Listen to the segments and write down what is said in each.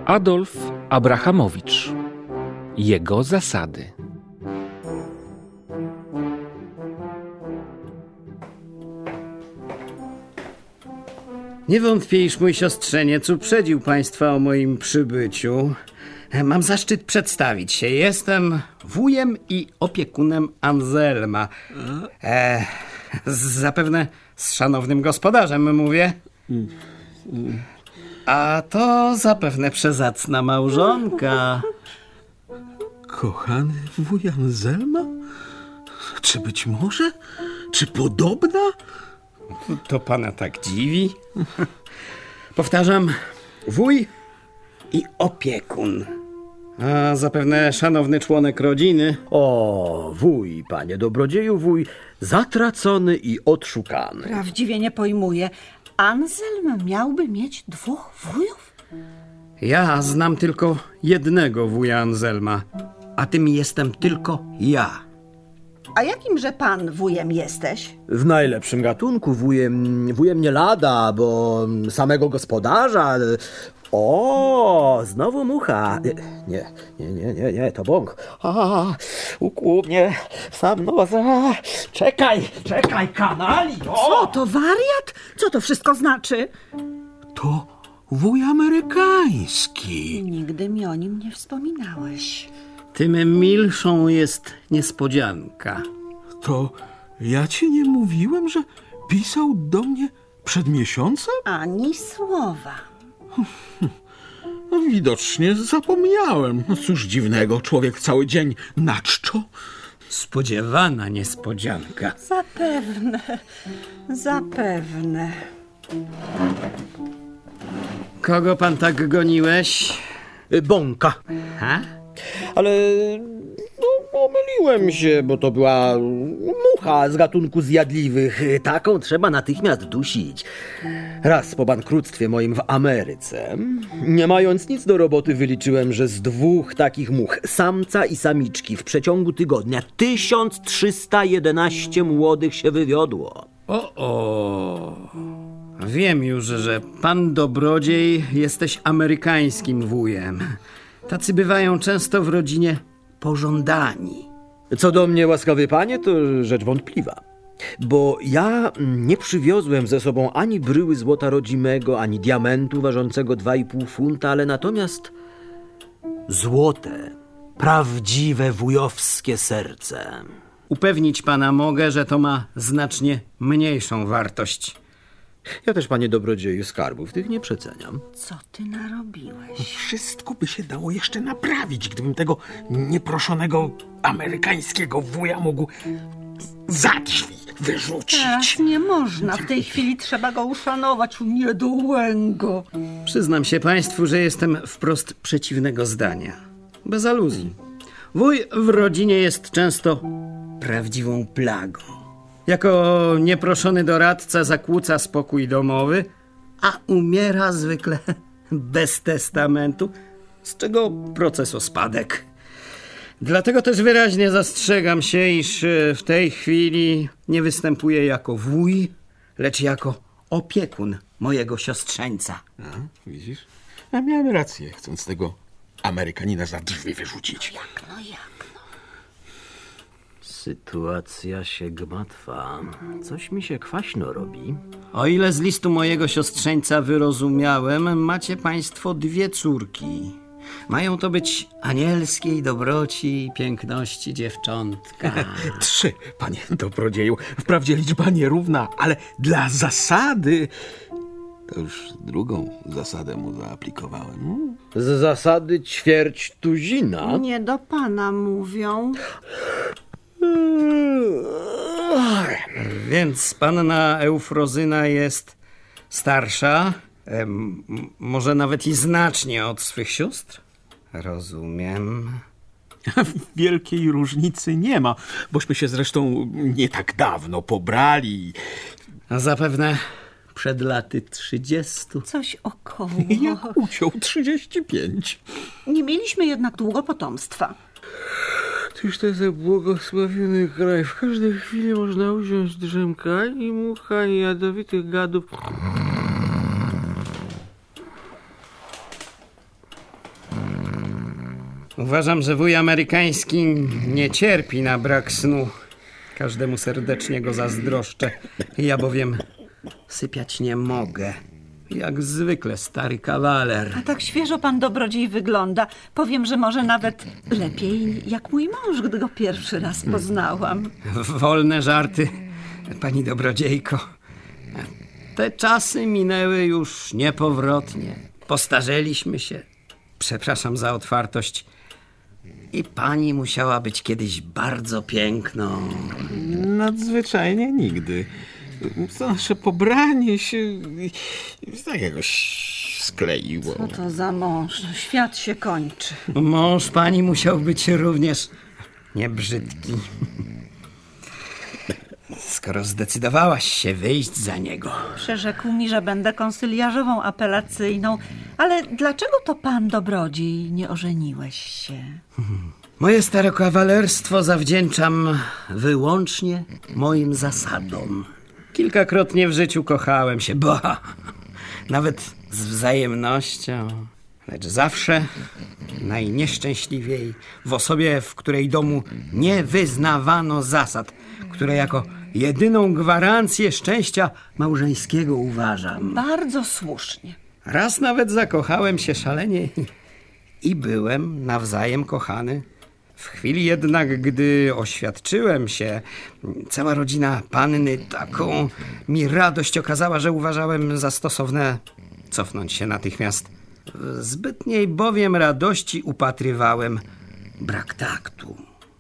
Adolf Abrahamowicz. Jego zasady. Niewątpię, mój siostrzeniec uprzedził państwa o moim przybyciu. Mam zaszczyt przedstawić się. Jestem wujem i opiekunem Anselma. Zapewne z szanownym gospodarzem mówię. A to zapewne przezacna małżonka. Kochany wuj Anselma? Czy być może? Czy podobna? To pana tak dziwi? Powtarzam, wuj i opiekun. A zapewne szanowny członek rodziny. O, wuj, panie dobrodzieju, wuj, zatracony i odszukany. Prawdziwie nie pojmuję. Anselm miałby mieć 2 wujów? Ja znam tylko jednego wuja Anselma, a tym jestem tylko ja. A jakimże pan wujem jesteś? W najlepszym gatunku wujem nie lada, bo samego gospodarza... O, znowu mucha. Nie, to bąk. Ukłuł mnie sam nos. Czekaj, kanali. Co to, wariat? Co to wszystko znaczy? To wuj amerykański. Nigdy mi o nim nie wspominałeś. Tym milszą jest niespodzianka. To ja ci nie mówiłem, że pisał do mnie przed miesiącem? Ani słowa. No, widocznie zapomniałem. No cóż dziwnego, człowiek cały dzień na czczo. Spodziewana niespodzianka. Zapewne. Kogo pan tak goniłeś? Bąka. Ha? Ale pomyliłem się, bo to była mucha z gatunku zjadliwych. Taką trzeba natychmiast dusić. Raz po bankructwie moim w Ameryce, nie mając nic do roboty, wyliczyłem, że z 2 takich much, samca i samiczki, w przeciągu tygodnia 1311 młodych się wywiodło. Wiem już, że pan dobrodziej jesteś amerykańskim wujem. Tacy bywają często w rodzinie pożądani. Co do mnie, łaskawy panie, to rzecz wątpliwa. Bo ja nie przywiozłem ze sobą ani bryły złota rodzimego, ani diamentu ważącego 2,5 funta, ale natomiast złote, prawdziwe wujowskie serce. Upewnić pana mogę, że to ma znacznie mniejszą wartość. Ja też, panie dobrodzieju, skarbów tych nie przeceniam. Co ty narobiłeś? Wszystko by się dało jeszcze naprawić, gdybym tego nieproszonego amerykańskiego wuja mógł za drzwi wyrzucić. Teraz nie można. W tej chwili trzeba go uszanować, niedołęgo. Przyznam się państwu, że jestem wprost przeciwnego zdania. Bez aluzji. Wuj w rodzinie jest często prawdziwą plagą. Jako nieproszony doradca zakłóca spokój domowy, a umiera zwykle bez testamentu, z czego proces o spadek. Dlatego też wyraźnie zastrzegam się, iż w tej chwili nie występuję jako wuj, lecz jako opiekun mojego siostrzeńca. Widzisz? Ja miałem rację, chcąc tego Amerykanina za drzwi wyrzucić. Jak? Sytuacja się gmatwa. Coś mi się kwaśno robi. O ile z listu mojego siostrzeńca wyrozumiałem, macie państwo 2 córki. Mają to być anielskiej dobroci i piękności dziewczątka. 3, panie dobrodzieju. Wprawdzie liczba nierówna, ale dla zasady... To już drugą zasadę mu zaaplikowałem. Z zasady ćwierćtuzina. Nie do pana mówią. Więc panna Eufrozyna jest starsza, może nawet i znacznie od swych sióstr? Rozumiem. Wielkiej różnicy nie ma, bośmy się zresztą nie tak dawno pobrali. A zapewne przed laty 30. Coś około. Jak uciął 35. Nie mieliśmy jednak długo potomstwa. Czyż to jest błogosławiony kraj. W każdej chwili można usiąść drzemka i mucha i jadowitych gadów. Uważam, że wuj amerykański nie cierpi na brak snu. Każdemu serdecznie go zazdroszczę. Ja bowiem sypiać nie mogę. Jak zwykle stary kawaler. A tak świeżo pan dobrodziej wygląda. Powiem, że może nawet lepiej jak mój mąż, gdy go pierwszy raz poznałam. Wolne żarty, pani dobrodziejko. Te czasy minęły już niepowrotnie. Postarzeliśmy się. Przepraszam za otwartość. I pani musiała być kiedyś bardzo piękną. Nadzwyczajnie nigdy. To nasze pobranie się tak jakoś skleiło. Co to za mąż? Świat się kończy. Mąż pani musiał być również niebrzydki. Skoro zdecydowałaś się wyjść za niego. Przyrzekł mi, że będę konsyliarzową apelacyjną. Ale dlaczego to pan dobrodziej nie ożeniłeś się? Moje stare kawalerstwo zawdzięczam wyłącznie moim zasadom. Kilkakrotnie w życiu kochałem się, nawet z wzajemnością. Lecz zawsze najnieszczęśliwiej w osobie, w której domu nie wyznawano zasad, które jako jedyną gwarancję szczęścia małżeńskiego uważam. Bardzo słusznie. Raz nawet zakochałem się szalenie i byłem nawzajem kochany. W chwili jednak, gdy oświadczyłem się, cała rodzina panny taką mi radość okazała, że uważałem za stosowne cofnąć się natychmiast. W zbytniej bowiem radości upatrywałem brak taktu.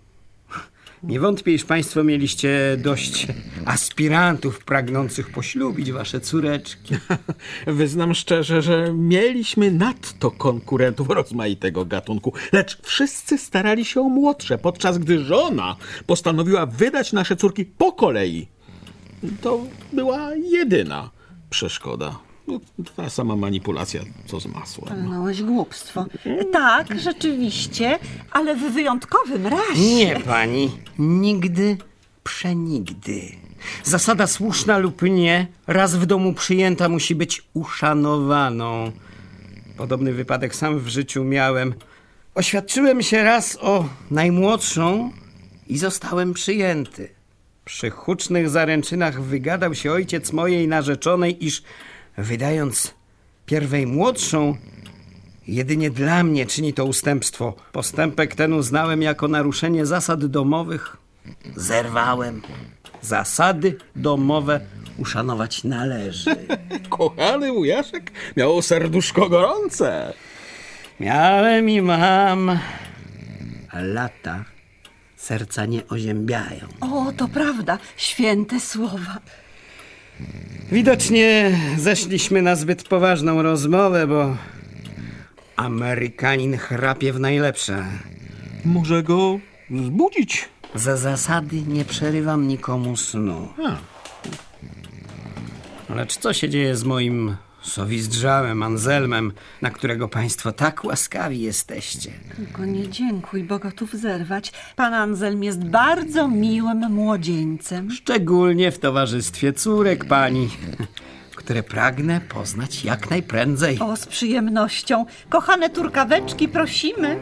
Nie wątpię, iż państwo mieliście dość aspirantów pragnących poślubić wasze córeczki. Wyznam szczerze, że mieliśmy nadto konkurentów rozmaitego gatunku, lecz wszyscy starali się o młodsze, podczas gdy żona postanowiła wydać nasze córki po kolei. To była jedyna przeszkoda. Ta sama manipulacja, co z masłem. Małeś głupstwo. Tak, rzeczywiście, ale w wyjątkowym razie. Nie, pani. Nigdy, przenigdy. Zasada słuszna lub nie, raz w domu przyjęta musi być uszanowaną. Podobny wypadek sam w życiu miałem. Oświadczyłem się raz o najmłodszą i zostałem przyjęty. Przy hucznych zaręczynach wygadał się ojciec mojej narzeczonej, iż wydając pierwej młodszą, jedynie dla mnie czyni to ustępstwo. Postępek ten uznałem jako naruszenie zasad domowych. Zerwałem. Zasady domowe uszanować należy. Kochany wujaszek miał serduszko gorące. Miałem i mam. A lata serca nie oziębiają. O, to prawda, święte słowa. Widocznie zeszliśmy na zbyt poważną rozmowę, bo Amerykanin chrapie w najlepsze. Może go zbudzić? Za zasady nie przerywam nikomu snu. Lecz co się dzieje z moim sowizdrzałem Anselmem, na którego państwo tak łaskawi jesteście? Tylko nie dziękuj, bo gotów zerwać. Pan Anselm jest bardzo miłym młodzieńcem. Szczególnie w towarzystwie córek pani, które pragnę poznać jak najprędzej. O, z przyjemnością. Kochane turkaweczki, prosimy.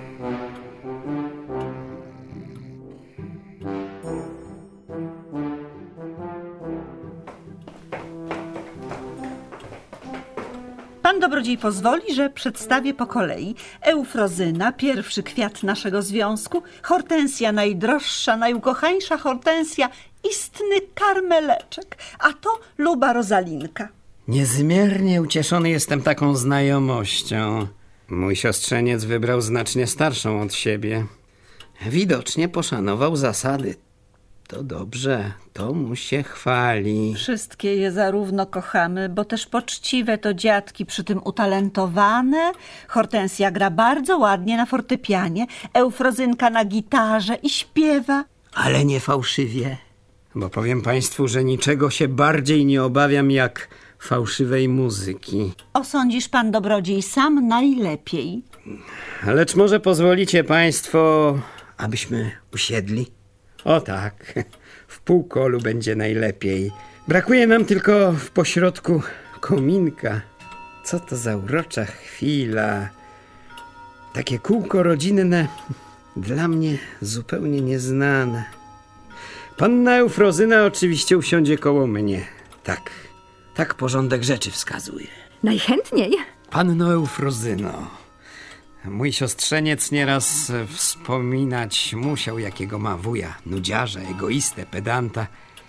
Pan dobrodziej pozwoli, że przedstawię po kolei. Eufrozyna, pierwszy kwiat naszego związku, hortensja najdroższa, najukochańsza hortensja, istny karmeleczek, a to luba Rozalinka. Niezmiernie ucieszony jestem taką znajomością. Mój siostrzeniec wybrał znacznie starszą od siebie. Widocznie poszanował zasady. To dobrze, to mu się chwali. Wszystkie je zarówno kochamy, bo też poczciwe to dziadki, przy tym utalentowane. Hortensja gra bardzo ładnie na fortepianie, Eufrozynka na gitarze i śpiewa. Ale nie fałszywie, bo powiem państwu, że niczego się bardziej nie obawiam jak fałszywej muzyki. Osądzisz pan dobrodziej sam najlepiej. Lecz może pozwolicie państwo, abyśmy usiedli? O tak, w półkolu będzie najlepiej. Brakuje nam tylko w pośrodku kominka. Co to za urocza chwila. Takie kółko rodzinne dla mnie zupełnie nieznane. Panna Eufrozyna oczywiście usiądzie koło mnie. Tak porządek rzeczy wskazuje. Najchętniej. Panno Eufrozyno, mój siostrzeniec nieraz wspominać musiał, jakiego ma wuja, nudziarza, egoistę, pedanta.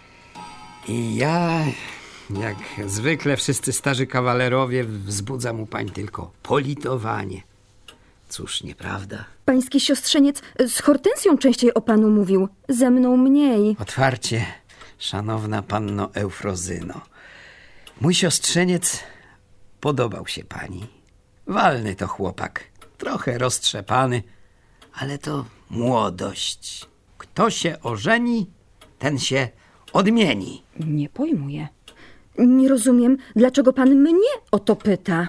I ja, jak zwykle wszyscy starzy kawalerowie, wzbudza mu pań tylko politowanie. Cóż, nieprawda? Pański siostrzeniec z Hortensją częściej o panu mówił. Ze mną mniej. Otwarcie, szanowna panno Eufrozyno. Mój siostrzeniec podobał się pani. Walny to chłopak, trochę roztrzepany, ale to młodość. Kto się ożeni, ten się odmieni. Nie pojmuję. Nie rozumiem, dlaczego pan mnie o to pyta.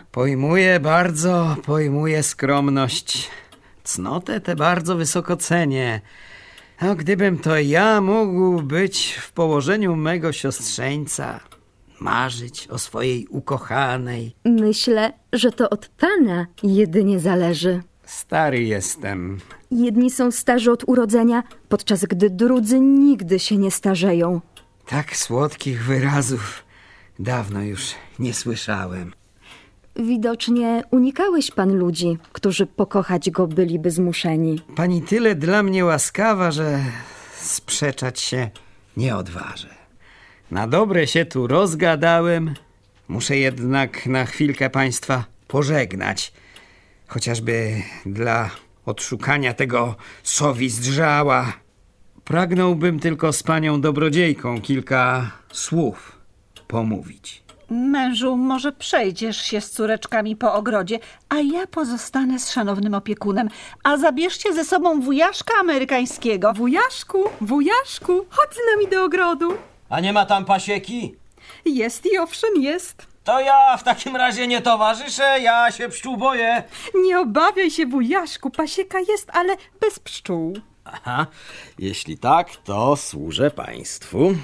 Pojmuję skromność. Cnotę tę bardzo wysoko cenię. A gdybym to ja mógł być w położeniu mego siostrzeńca, marzyć o swojej ukochanej. Myślę, że to od pana jedynie zależy. Stary jestem. Jedni są starzy od urodzenia, podczas gdy drudzy nigdy się nie starzeją. Tak słodkich wyrazów dawno już nie słyszałem. Widocznie unikałeś pan ludzi, którzy pokochać go byliby zmuszeni. Pani tyle dla mnie łaskawa, że sprzeczać się nie odważę. Na dobre się tu rozgadałem. Muszę jednak na chwilkę państwa pożegnać. Chociażby dla odszukania tego sowizdrzała. Pragnąłbym tylko z panią dobrodziejką kilka słów pomówić. Mężu, może przejdziesz się z córeczkami po ogrodzie, a ja pozostanę z szanownym opiekunem. A zabierzcie ze sobą wujaszka amerykańskiego. Wujaszku, chodź z nami do ogrodu. A nie ma tam pasieki? Jest i owszem jest. To ja w takim razie nie towarzyszę, ja się pszczół boję. Nie obawiaj się, wujaszku, pasieka jest, ale bez pszczół. Aha, jeśli tak, to służę państwu.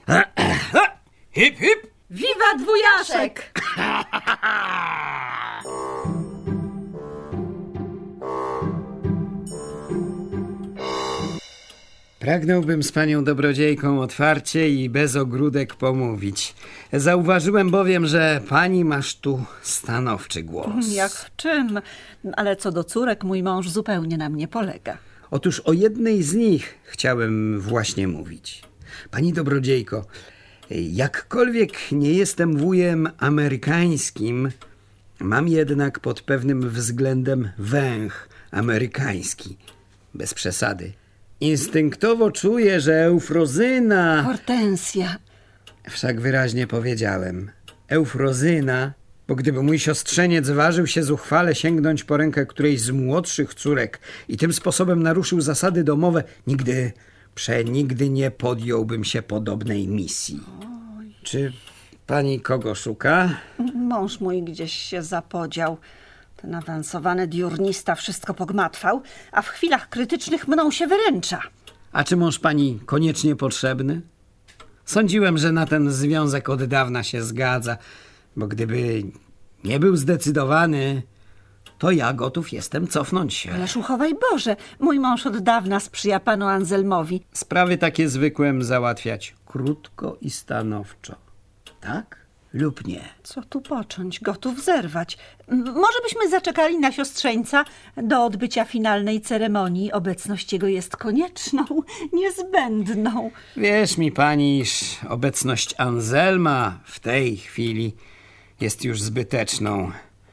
Hip, hip! Wiwat wujaszek! Pragnąłbym z panią dobrodziejką otwarcie i bez ogródek pomówić. Zauważyłem bowiem, że pani masz tu stanowczy głos. Jak w czym? Ale co do córek, mój mąż zupełnie na mnie polega. Otóż o jednej z nich chciałem właśnie mówić. Pani dobrodziejko, jakkolwiek nie jestem wujem amerykańskim, mam jednak pod pewnym względem węch amerykański. Bez przesady. Instynktowo czuję, że Eufrozyna... Hortensja. Wszak wyraźnie powiedziałem. Eufrozyna, bo gdyby mój siostrzeniec ważył się zuchwale sięgnąć po rękę którejś z młodszych córek i tym sposobem naruszył zasady domowe, przenigdy nie podjąłbym się podobnej misji. Czy pani kogo szuka? Mąż mój gdzieś się zapodział. Ten awansowany diurnista wszystko pogmatwał, a w chwilach krytycznych mną się wyręcza. A czy mąż pani koniecznie potrzebny? Sądziłem, że na ten związek od dawna się zgadza, bo gdyby nie był zdecydowany, to ja gotów jestem cofnąć się. Ależ uchowaj Boże, mój mąż od dawna sprzyja panu Anselmowi. Sprawy takie zwykłem załatwiać krótko i stanowczo. Tak lub nie? Co tu począć? Gotów zerwać. Może byśmy zaczekali na siostrzeńca do odbycia finalnej ceremonii. Obecność jego jest konieczną, niezbędną. Wierz mi pani, iż obecność Anselma w tej chwili jest już zbyteczną.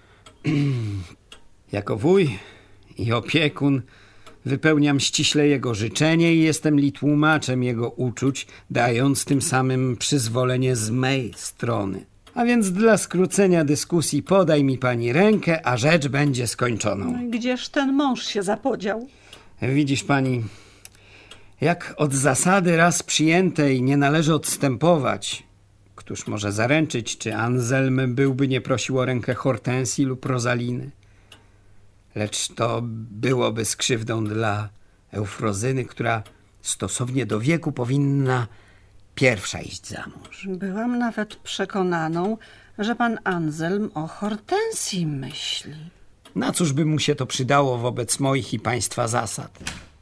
Jako wuj i opiekun wypełniam ściśle jego życzenie i jestem li tłumaczem jego uczuć, dając tym samym przyzwolenie z mej strony. A więc dla skrócenia dyskusji podaj mi pani rękę, a rzecz będzie skończoną. Gdzież ten mąż się zapodział? Widzisz pani, jak od zasady raz przyjętej nie należy odstępować. Któż może zaręczyć, czy Anselm byłby nie prosił o rękę Hortensji lub Rosaliny? Lecz to byłoby skrzywdą dla Eufrozyny, która stosownie do wieku powinna pierwsza iść za mąż. Byłam nawet przekonaną, że pan Anselm o Hortensji myśli. Na cóż by mu się to przydało wobec moich i państwa zasad?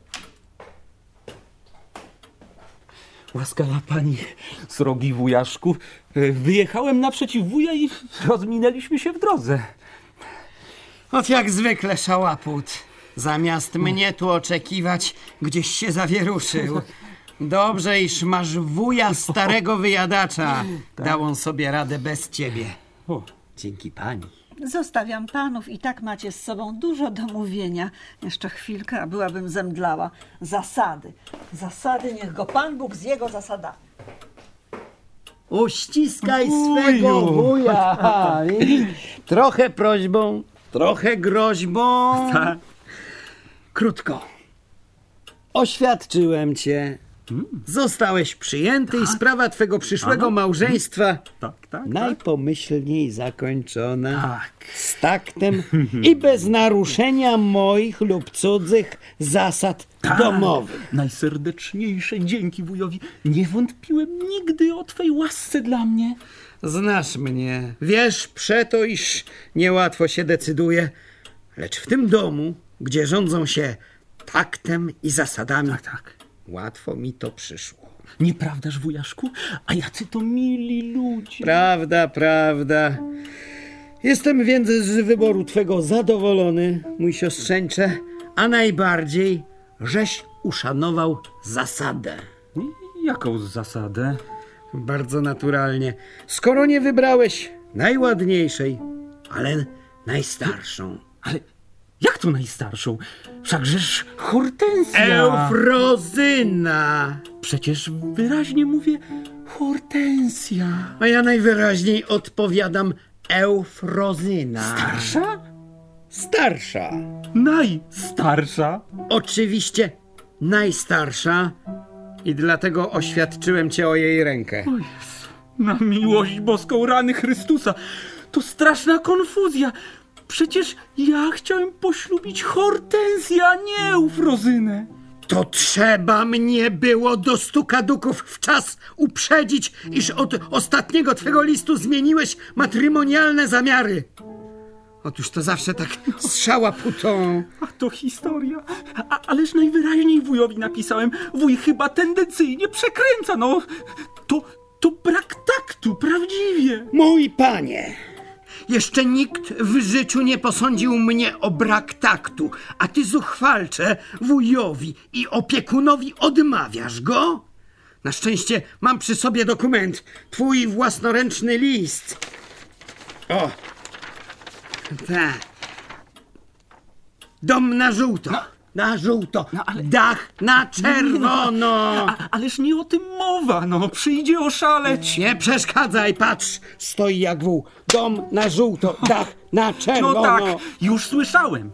Łaskawa pani, srogi wujaszku, wyjechałem naprzeciw wuja i rozminęliśmy się w drodze. Ot jak zwykle szałaput. Zamiast mnie tu oczekiwać, gdzieś się zawieruszył. Dobrze, iż masz wuja starego wyjadacza. Dał on sobie radę bez ciebie. Dzięki pani. Zostawiam panów i tak macie z sobą dużo do mówienia. Jeszcze chwilkę, a byłabym zemdlała. Zasady. Zasady, niech go Pan Bóg z jego zasadami. Uściskaj swego wuja. Trochę prośbą, trochę groźbą. Krótko. Oświadczyłem cię. Zostałeś przyjęty i sprawa twego przyszłego małżeństwa najpomyślniej zakończona. Z taktem i bez naruszenia moich lub cudzych zasad domowych. Najserdeczniejsze dzięki wujowi. Nie wątpiłem nigdy o twej łasce dla mnie. Znasz mnie. Wiesz przeto, iż niełatwo się decyduje, lecz w tym domu, gdzie rządzą się taktem i zasadami, łatwo mi to przyszło. Nieprawdaż, wujaszku? A jacy to mili ludzie. Prawda, prawda. Jestem więc z wyboru twego zadowolony, mój siostrzeńcze, a najbardziej, żeś uszanował zasadę. Jaką zasadę? Bardzo naturalnie. Skoro nie wybrałeś najładniejszej, ale najstarszą. Ale jak to najstarszą? Wszakżeż Hortensja. Eufrozyna. Przecież wyraźnie mówię Hortensja. A ja najwyraźniej odpowiadam Eufrozyna. Starsza? Starsza. Najstarsza. Oczywiście najstarsza i dlatego oświadczyłem cię o jej rękę. O Jezu, na miłość boską, rany Chrystusa. To straszna konfuzja. Przecież ja chciałem poślubić Hortensję, a nie Eufrozynę. To trzeba mnie było do stukaduków w czas uprzedzić, iż od ostatniego twego listu zmieniłeś matrymonialne zamiary. Otóż to zawsze tak z szałaputą. A to historia. Ależ najwyraźniej wujowi napisałem. Wuj chyba tendencyjnie przekręca. No, to brak taktu, prawdziwie. Mój panie, jeszcze nikt w życiu nie posądził mnie o brak taktu, a ty zuchwalcze wujowi i opiekunowi odmawiasz go? Na szczęście mam przy sobie dokument, twój własnoręczny list. O, tak. Dom na żółto. Na żółto, dach na czerwono. Ależ nie o tym mowa, no. Przyjdzie oszaleć. Nie przeszkadzaj, patrz. Stoi jak wół. Dom na żółto, dach na czerwono. No tak, już słyszałem.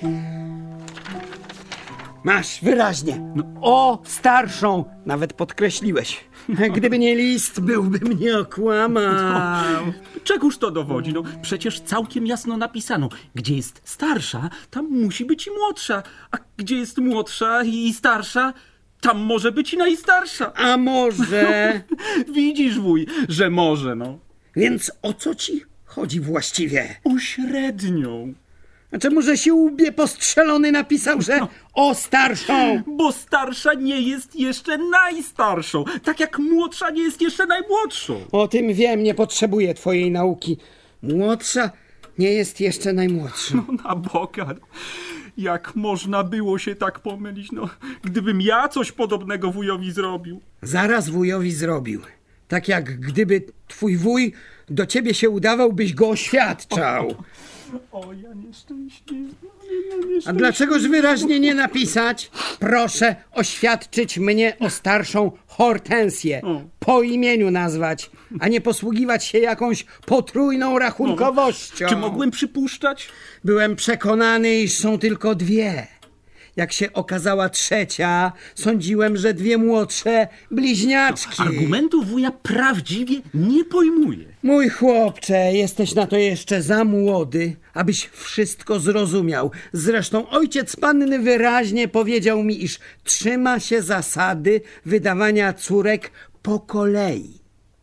Masz, wyraźnie. O starszą nawet podkreśliłeś. Gdyby nie list, byłby mnie okłamał. Czegóż to dowodzi? No przecież całkiem jasno napisano. Gdzie jest starsza, tam musi być i młodsza. A gdzie jest młodsza i starsza, tam może być i najstarsza. A może... Widzisz, wuj, że może, no. Więc o co ci chodzi właściwie? O średnią. A czemu, że się łbie postrzelony napisał, że o starszą? Bo starsza nie jest jeszcze najstarszą. Tak jak młodsza nie jest jeszcze najmłodszą. O tym wiem, nie potrzebuję twojej nauki. Młodsza nie jest jeszcze najmłodszą. No na Boga, no. Jak można było się tak pomylić, no. Gdybym ja coś podobnego wujowi zrobił. Zaraz wujowi zrobił. Tak jak gdyby twój wuj do ciebie się udawał, byś go oświadczał. O, ja nieszczęśliwy. A dlaczegoż wyraźnie nie napisać? Proszę oświadczyć mnie o starszą Hortensję. Po imieniu nazwać, a nie posługiwać się jakąś potrójną rachunkowością. Czy mogłem przypuszczać? Byłem przekonany, iż są tylko dwie. Jak się okazała trzecia, sądziłem, że dwie młodsze bliźniaczki. Argumentu wuja prawdziwie nie pojmuję. Mój chłopcze, jesteś na to jeszcze za młody, abyś wszystko zrozumiał. Zresztą ojciec panny wyraźnie powiedział mi, iż trzyma się zasady wydawania córek po kolei.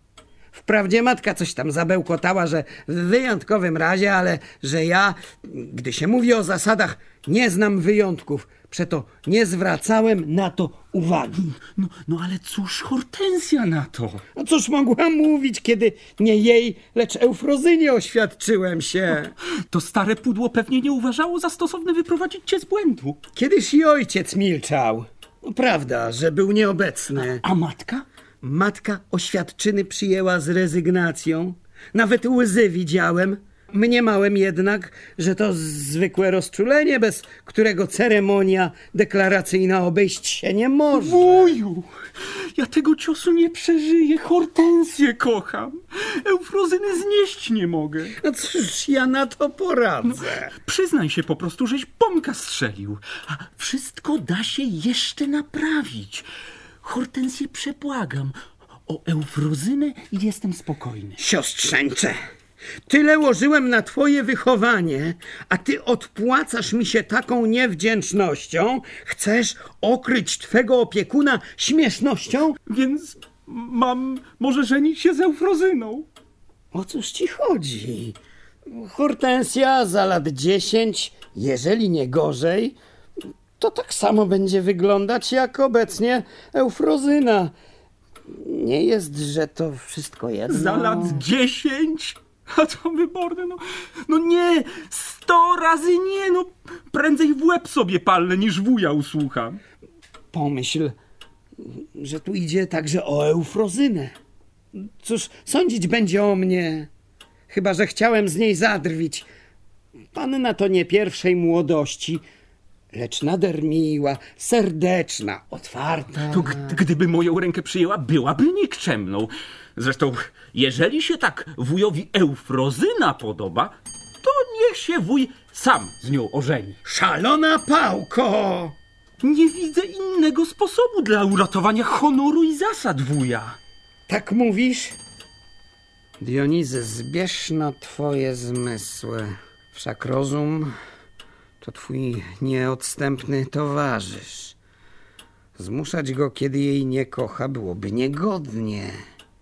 Wprawdzie matka coś tam zabełkotała, że w wyjątkowym razie, ale że ja, gdy się mówi o zasadach, nie znam wyjątków. Przeto nie zwracałem na to uwagi. No ale cóż Hortensja na to? A cóż mogłam mówić, kiedy nie jej, lecz Eufrozynie oświadczyłem się? To stare pudło pewnie nie uważało za stosowne wyprowadzić cię z błędu. Kiedyś i ojciec milczał. No, prawda, że był nieobecny. A matka? Matka oświadczyny przyjęła z rezygnacją. Nawet łzy widziałem. Mniemałem jednak, że to zwykłe rozczulenie, bez którego ceremonia deklaracyjna obejść się nie może. Wuju, ja tego ciosu nie przeżyję. Hortensję kocham. Eufrozyny znieść nie mogę. No cóż ja na to poradzę? Przyznaj się po prostu, żeś bombka strzelił. A wszystko da się jeszcze naprawić. Hortensję przebłagam. O Eufrozynę jestem spokojny. Siostrzeńcze, tyle łożyłem na twoje wychowanie, a ty odpłacasz mi się taką niewdzięcznością? Chcesz okryć twego opiekuna śmiesznością? Więc mam może żenić się z Eufrozyną. O cóż ci chodzi? Hortensja za lat 10, jeżeli nie gorzej, to tak samo będzie wyglądać jak obecnie Eufrozyna. Nie jest, że to wszystko jedno. Za lat 10? A to wyborne, no nie, 100 razy nie, no prędzej w łeb sobie palnę niż wuja usłucham. Pomyśl, że tu idzie także o Eufrozynę. Cóż, sądzić będzie o mnie, chyba że chciałem z niej zadrwić. Panna to nie pierwszej młodości, lecz nader miła, serdeczna, otwarta. To gdyby moją rękę przyjęła, byłaby nikczemną. Zresztą, jeżeli się tak wujowi Eufrozyna podoba, to niech się wuj sam z nią ożeni. Szalona pałko! Nie widzę innego sposobu dla uratowania honoru i zasad wuja. Tak mówisz? Dionizy, zbierz no twoje zmysły. Wszak rozum to twój nieodstępny towarzysz. Zmuszać go, kiedy jej nie kocha, byłoby niegodnie.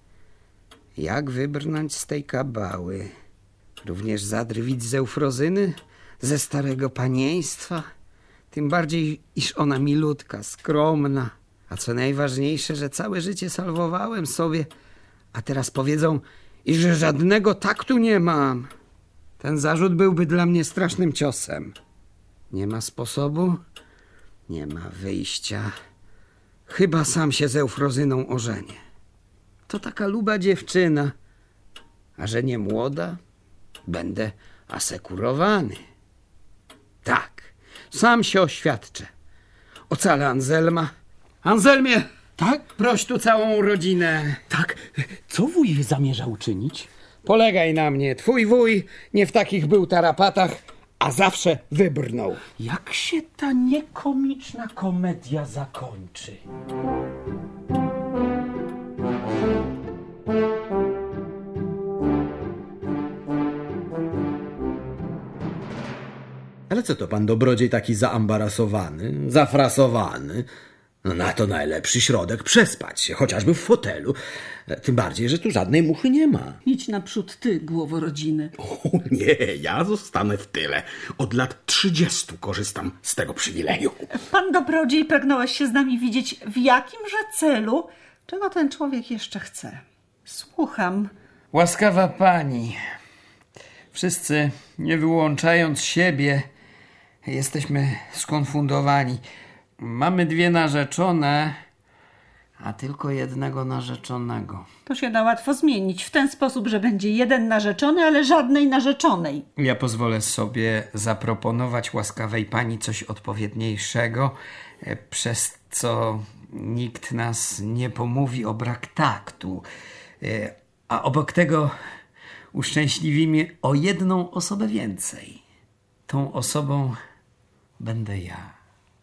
Jak wybrnąć z tej kabały? Również zadrwić z Eufrozyny? Ze starego panieństwa? Tym bardziej, iż ona milutka, skromna. A co najważniejsze, że całe życie salwowałem sobie, a teraz powiedzą, iż żadnego taktu nie mam. Ten zarzut byłby dla mnie strasznym ciosem. Nie ma sposobu, nie ma wyjścia. Chyba sam się z Eufrozyną ożenię. To taka luba dziewczyna, a że nie młoda, będę asekurowany. Tak, sam się oświadczę. Ocalę Anselma. Anselmie, Tak? proś tu całą rodzinę. Tak, co wuj zamierza uczynić? Polegaj na mnie, twój wuj nie w takich był tarapatach, a zawsze wybrnął. Jak się ta niekomiczna komedia zakończy? Ale co to pan dobrodziej taki zaambarasowany, zafrasowany? No na to najlepszy środek przespać się, chociażby w fotelu. Tym bardziej, że tu żadnej muchy nie ma. Idź naprzód ty, głowo rodziny. O nie, ja zostanę w tyle. Od lat 30 korzystam z tego przywileju. Pan dobrodziej, pragnąłeś się z nami widzieć w jakimże celu? Czego ten człowiek jeszcze chce? Słucham. Łaskawa pani, wszyscy, nie wyłączając siebie, jesteśmy skonfundowani. Mamy 2 narzeczone, a tylko jednego narzeczonego. To się da łatwo zmienić w ten sposób, że będzie jeden narzeczony, ale żadnej narzeczonej. Ja pozwolę sobie zaproponować łaskawej pani coś odpowiedniejszego, przez co nikt nas nie pomówi o brak taktu. A obok tego uszczęśliwimy o jedną osobę więcej. Tą osobą będę ja.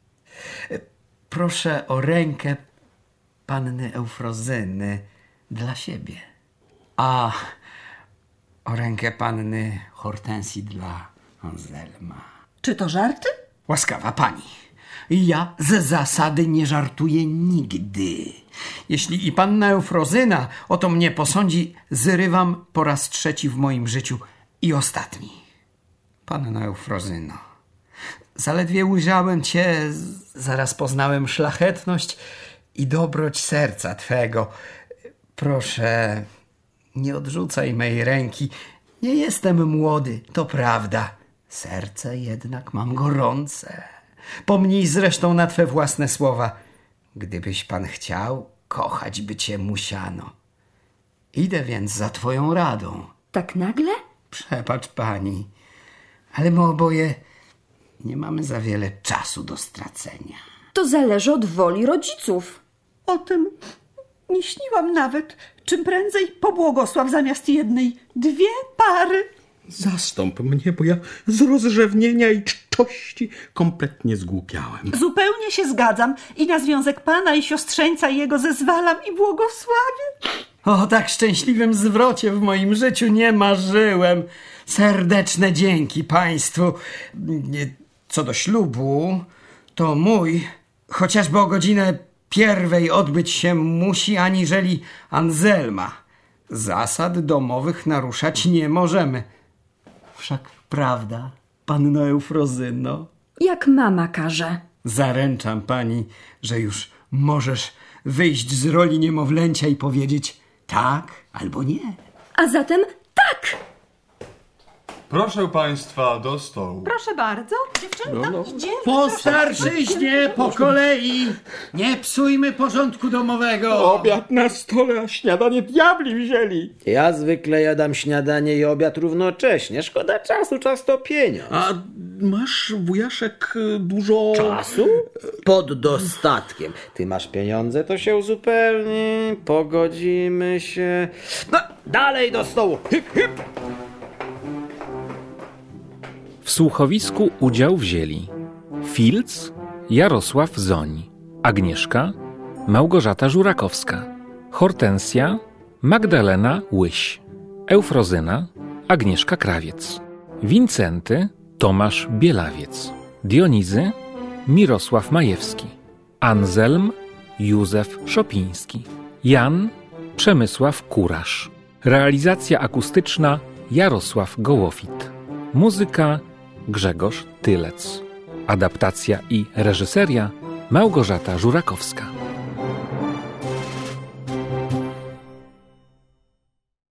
Proszę o rękę panny Eufrozyny dla siebie, a o rękę panny Hortensji dla Anselma. Czy to żarty? Łaskawa pani, Ja ze zasady nie żartuję nigdy. Jeśli i panna Eufrozyna o to mnie posądzi, zrywam po raz 3 w moim życiu i ostatni. Panna Eufrozyno, zaledwie ujrzałem cię, zaraz poznałem szlachetność i dobroć serca twego. Proszę, nie odrzucaj mej ręki. Nie jestem młody, to prawda. Serce jednak mam gorące. Pomnij zresztą na twe własne słowa. Gdybyś pan chciał, kochać by cię musiano. Idę więc za twoją radą. Tak nagle? Przebacz pani, ale my oboje nie mamy za wiele czasu do stracenia. To zależy od woli rodziców. O tym nie śniłam nawet. Czym prędzej pobłogosław zamiast jednej 2 pary. Zastąp mnie, bo ja z rozrzewnienia i czczości kompletnie zgłupiałem. Zupełnie się zgadzam i na związek pana i siostrzeńca jego zezwalam i błogosławię. O tak szczęśliwym zwrocie w moim życiu nie marzyłem. Serdeczne dzięki państwu. Co do ślubu, to mój, chociażby o godzinę 1 odbyć się musi, aniżeli Anselma. Zasad domowych naruszać nie możemy. Wszak prawda, panno Eufrozyno? Jak mama każe. Zaręczam pani, że już możesz wyjść z roli niemowlęcia i powiedzieć tak albo nie. A zatem tak! Proszę państwa, do stołu. Proszę bardzo. Po starszyźnie, po kolei. Nie psujmy porządku domowego. Obiad na stole, a śniadanie diabli wzięli. Ja zwykle jadam śniadanie i obiad równocześnie. Szkoda czasu, czas to pieniądz. A masz, wujaszek, dużo... Czasu? Pod dostatkiem. Ty masz pieniądze, to się uzupełni. Pogodzimy się. No, dalej do stołu. Hip, hip. W słuchowisku udział wzięli Filc, Jarosław Zoń, Agnieszka, Małgorzata Żurakowska, Hortensja, Magdalena Łyś, Eufrozyna, Agnieszka Krawiec, Wincenty, Tomasz Bielawiec, Dionizy, Mirosław Majewski, Anselm, Józef Szopiński, Jan, Przemysław Kurasz. Realizacja akustyczna Jarosław Gołofit. Muzyka Grzegorz Tylec. Adaptacja i reżyseria Małgorzata Żurakowska.